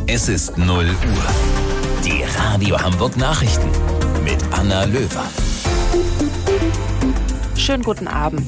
Es ist 0 Uhr. Die Radio Hamburg Nachrichten mit Anna Löwer. Schönen guten Abend.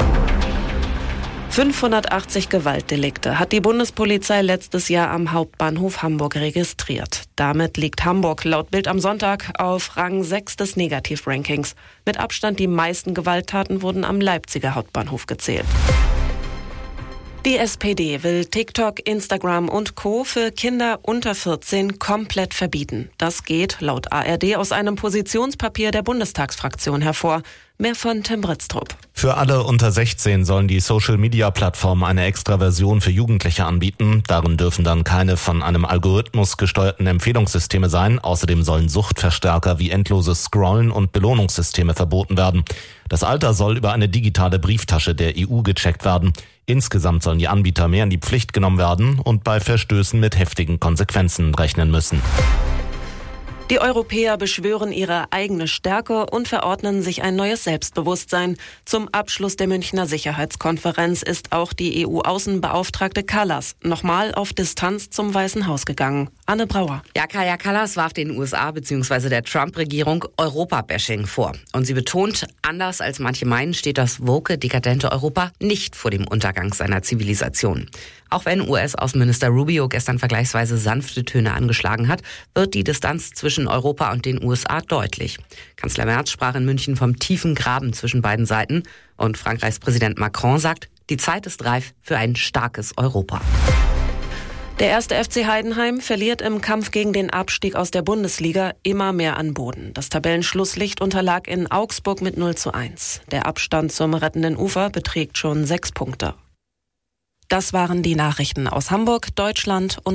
580 Gewaltdelikte hat die Bundespolizei letztes Jahr am Hauptbahnhof Hamburg registriert. Damit liegt Hamburg laut Bild am Sonntag auf Rang 6 des Negativrankings. Mit Abstand die meisten Gewalttaten wurden am Leipziger Hauptbahnhof gezählt. Die SPD will TikTok, Instagram und Co. für Kinder unter 14 komplett verbieten. Das geht laut ARD aus einem Positionspapier der Bundestagsfraktion hervor. Mehr von Tim Britztrup. Für alle unter 16 sollen die Social-Media-Plattformen eine extra Version für Jugendliche anbieten. Darin dürfen dann keine von einem Algorithmus gesteuerten Empfehlungssysteme sein. Außerdem sollen Suchtverstärker wie endloses Scrollen und Belohnungssysteme verboten werden. Das Alter soll über eine digitale Brieftasche der EU gecheckt werden. Insgesamt sollen die Anbieter mehr in die Pflicht genommen werden und bei Verstößen mit heftigen Konsequenzen rechnen müssen. Die Europäer beschwören ihre eigene Stärke und verordnen sich ein neues Selbstbewusstsein. Zum Abschluss der Münchner Sicherheitskonferenz ist auch die EU-Außenbeauftragte Kallas nochmal auf Distanz zum Weißen Haus gegangen. Anne Brauer. Ja, Kaja Kallas warf den USA bzw. der Trump-Regierung Europa-Bashing vor. Und sie betont, anders als manche meinen, steht das woke, dekadente Europa nicht vor dem Untergang seiner Zivilisation. Auch wenn US-Außenminister Rubio gestern vergleichsweise sanfte Töne angeschlagen hat, wird die Distanz zwischen Europa und den USA deutlich. Kanzler Merz sprach in München vom tiefen Graben zwischen beiden Seiten. Und Frankreichs Präsident Macron sagt, die Zeit ist reif für ein starkes Europa. Der erste FC Heidenheim verliert im Kampf gegen den Abstieg aus der Bundesliga immer mehr an Boden. Das Tabellenschlusslicht unterlag in Augsburg mit 0:1. Der Abstand zum rettenden Ufer beträgt schon 6 Punkte. Das waren die Nachrichten aus Hamburg, Deutschland und